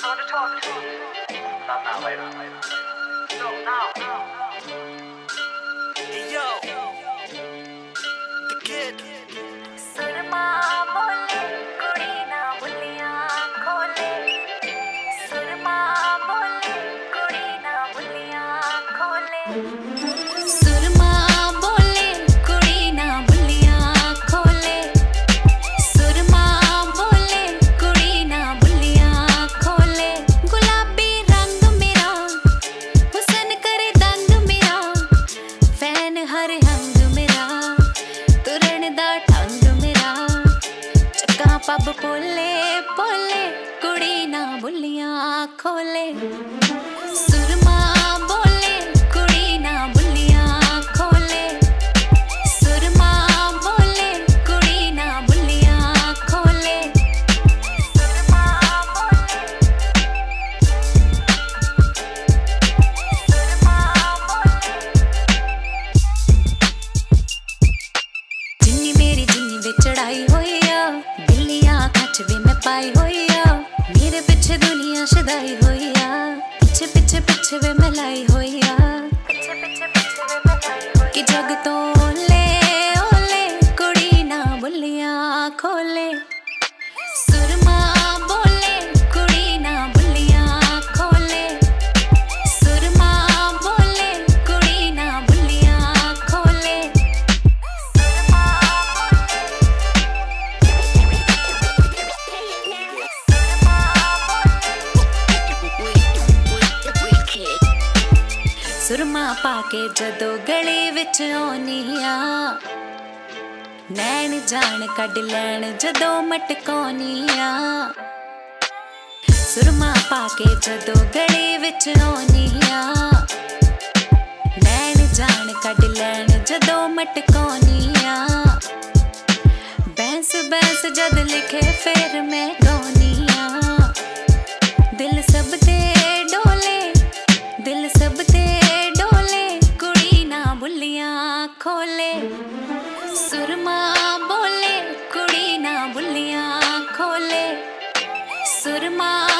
Hey, yo, the kid. सुरमा बोले कुड़ी ना बुलियां खोले सुरमा बोले कुड़ी ना बुलियां खोले सुरमा बोले कुड़ी ना बुलियां खोले सुरमा बोले कुड़ी ना बुलियां खोले गुलाबी रंग मेरा हुसन करे दंग मेरा फैन हर हंग मेरा तुरण दा ठंग मेरा चक्का पब पोले पोले कुड़ी ना बुलियां खोले सुरमा बोले कुड़ी ना बुलियां खोले सुरमा बोले कुड़ी ना बुलियां खोले सुरमा बोले सुरमा बोले जिन्नी मेरी जिन्नी वे चढ़ाई होई आ बिल्लियां खच वे मैं पाई होई आ मेरे पीछे दुनिया शदाई होई आ पीछे पीछे पीछे वे मैं लाई होई आ पीछे पीछे पीछे वे मैं लाई होई कि जग तो ओले ओले कुड़ी ना बुलियां खोले सुरमा बोले कुड़ी ना बुलियां खोले सुरमा बोले कुड़ी ना बुलियां खोले सुरमा सुरमा पाके जदों गली विच आउनी आ नैन जान कढ लैण जदों मटकाउनी आ सुरमा पाके जदों गली विच आउनी आ नैन जान कढ लैण जदों मटकाउनी आ बैंस बैंस जद लिखे फिर मैं गाउनी आ दिल सब ते डोले दिल सब ते डोले कुड़ी ना बुलियां खोले सुरमा बोले कुड़ी ना बुलियां खोले सुरमा